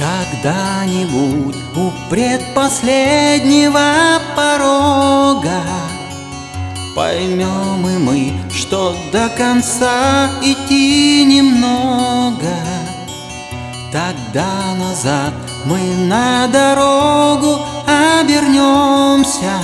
Когда-нибудь у предпоследнего порога поймем и мы, что до конца идти немного. Тогда назад мы на дорогу обернемся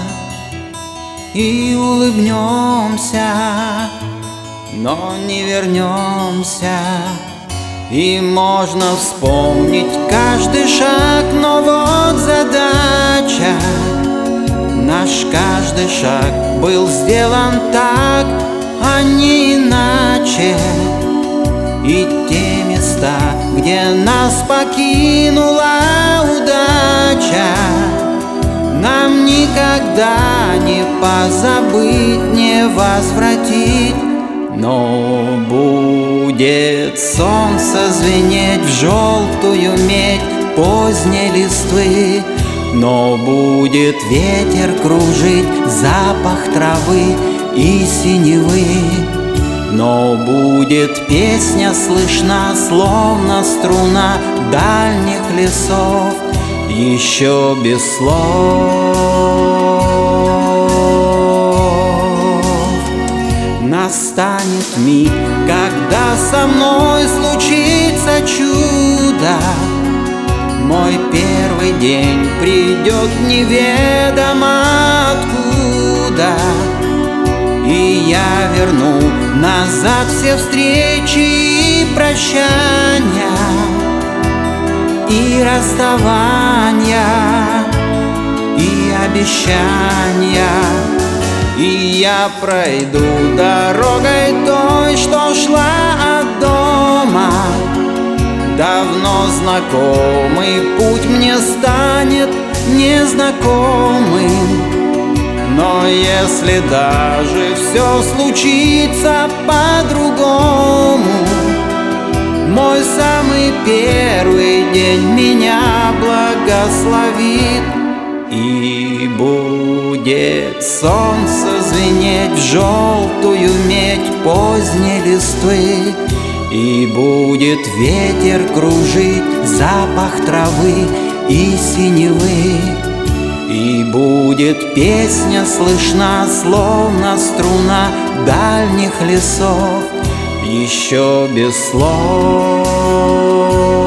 и улыбнемся, но не вернемся. И можно вспомнить каждый шаг, но вот задача. Наш каждый шаг был сделан так, а не иначе. И те места, где нас покинула удача, нам никогда не позабыть, не возвратить. Но будет солнце звенеть в желтую медь поздней листвы, но будет ветер кружить запах травы и синевы, но будет песня слышна, словно струна дальних лесов, еще без слов. Настанет миг, когда со мной случится чудо. Мой первый день придет неведомо откуда, и я верну назад все встречи и прощания, и расставания, и обещания. И я пройду дорогой той, что шла от дома. Давно знакомый путь мне станет незнакомым. Но если даже все случится по-другому, мой самый первый день меня благословит. И будет солнце звенеть в желтую медь поздней листвы, и будет ветер кружить запах травы и синевы, и будет песня слышна, словно струна дальних лесов, еще без слов.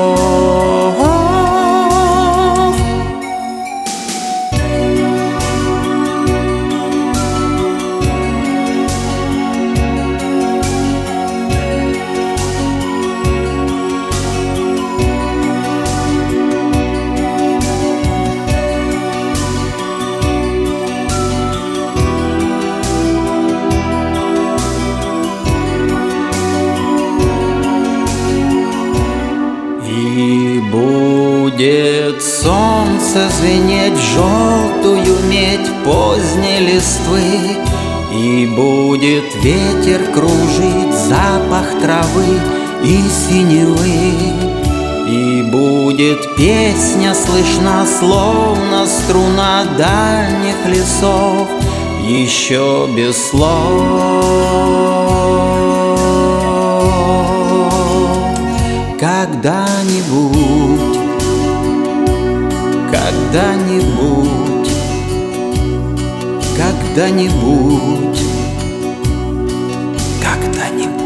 И будет солнце звенеть в желтую медь поздней листвы, и будет ветер кружить запах травы и синевы, и будет песня слышна, словно струна дальних лесов, еще без слов. Когда-нибудь, когда-нибудь, когда-нибудь, когда-нибудь.